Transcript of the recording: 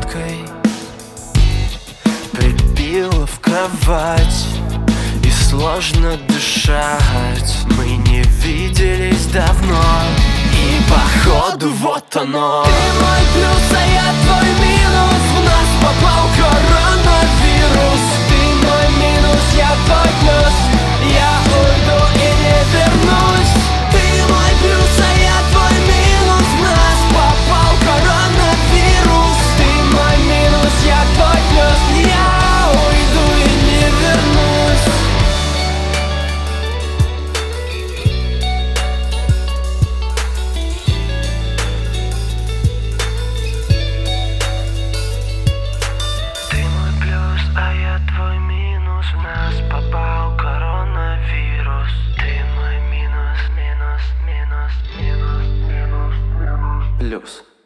палкой прибила в кровать, и сложно дышать. Мы не виделись давно, и походу вот оно. Ты мой плюс, а я твой минус. В нас попал коронавирус. Ты мой минус, я твой плюс. Я уйду и не вернусь. Ты мой плюс, а я твой минус. В нас попал коронавирус. Ты мой минус, я твой плюс. Я уйду и не вернусь. Ты мой плюс, а я твой минус. В нас попал коронавирус. Ты мой минус, минус, минус, минус, минус, минус. Плюс.